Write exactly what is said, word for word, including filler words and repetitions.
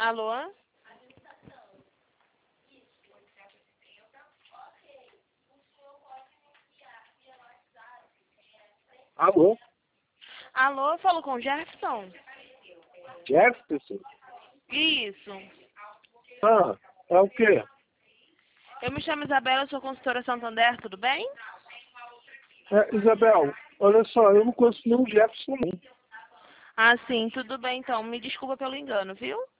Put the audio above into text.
Alô? Alô? Alô, eu falo com o Jefferson? Jefferson? Isso. Ah, é o quê? Eu me chamo Isabela, eu sou consultora Santander, tudo bem? É, Isabel, olha só, eu não conheço nenhum Jefferson, não. Ah, sim, tudo bem então. Me desculpa pelo engano, viu?